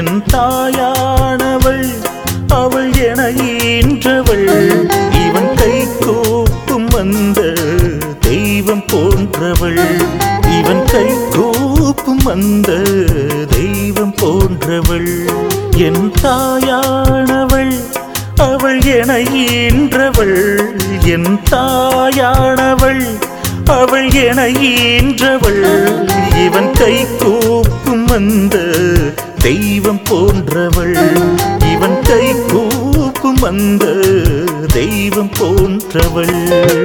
என் தாயானவள் அவள் என ஈன்றவள் இவன் கை கூப்பும் அந்த தெய்வம் போன்றவள் இவன் கை கூப்பும் அந்த தெய்வம் போன்றவள் என் தாயானவள் அவள் என ஈன்றவள் என் தாயானவள் அவள் என ஈன்றவள் இவன் கை கூப்பும் அந்த தெய்வம் போன்றவள் இவன் கை கூப்பும் அந்த தெய்வம் போன்றவள்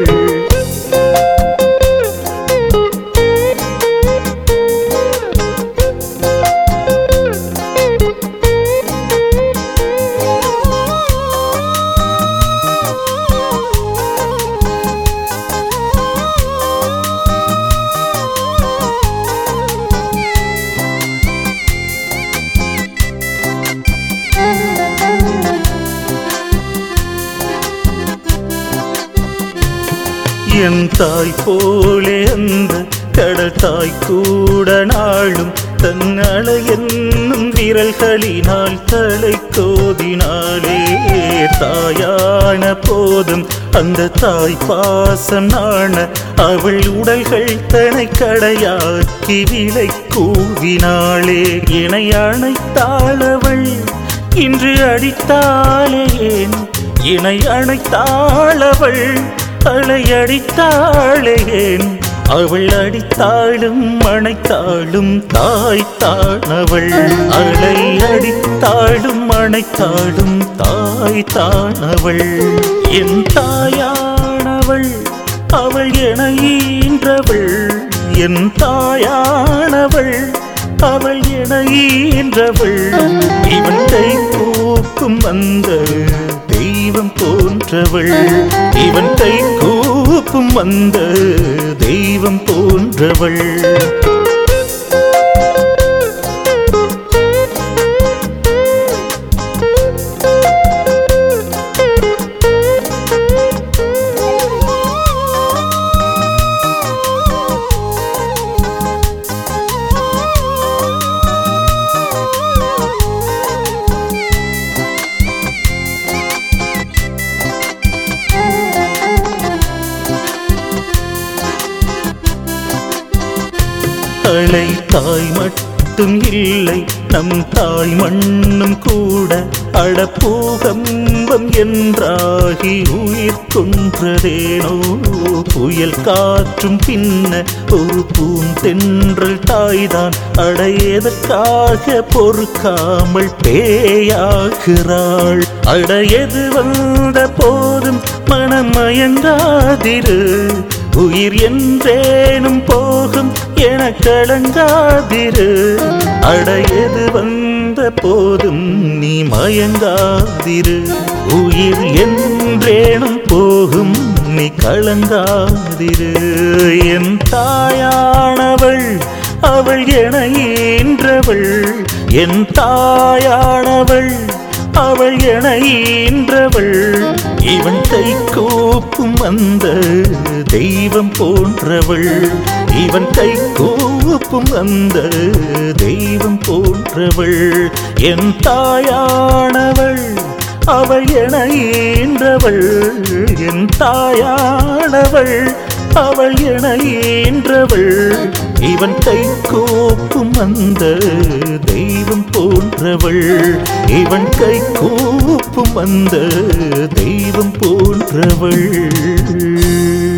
என் தாய் போலே அந்த கடல் தாய் கூட நாளும் தன்னலை என்னும் விரல்களினால் தலை கோதினாலே தாயான போதும் அந்த தாய் பாசம் நாண அவள் உடல்கள் தனை கடையாக்கி விலை கூவினாளே இணை அணைத்தாளவள் இன்று அடித்தாளே ஏன் இணை அணைத்தாளவள் அழையடித்தாளேன் அவள் அடித்தாளும் அணைத்தாளும் தாய் தானவள் அழையடித்தாளும் அணைத்தாளும் தாய் தானவள் என் தாயானவள் அவள் என ஈன்றவள் என் தாயானவள் அவள் என ஈன்றவள் இவன் கை கூப்பும் அந்த தெய்வம் போன்றவள் இவன் கை கூப்பும் அந்த தெய்வம் போன்றவள் அலை தாய் மட்டும் இல்லை நம் தாய் மண்ணும் கூட அடப்பூகம்பம் என்றாகி உயிர் கொன்றதேனோ புயல் காற்றும் பின்ன ஒரு பூந்தென்றல் தாய்தான் அடையதற்காக பொறுக்காமல் பேயாகிறாள் அடையது வந்த போதும் மனம் மயங்காதிரு உயிர் என்றேனும் போகும் என கலங்காதிரு அடையது வந்த போதும் நீ மயங்காதிரு உயிர் என்றேனும் போகும் நீ கலங்காதிரு என் தாயானவள் அவள் என ஈன்றவள் என் தாயானவள் அவள் என ஈன்றவள் இவன் கை கூப்பும் அந்த தெய்வம் போன்றவள் இவன் கை கூப்பும் அந்த தெய்வம் போன்றவள் என் தாயானவள் அவள் என ஈன்றவள் என் தாயானவள் அவள் என ஈன்றவள் இவன் கை கூப்பும் அந்த தெய்வம் போன்றவள் இவன் கை கூப்பும் அந்த தெய்வம் போன்றவள்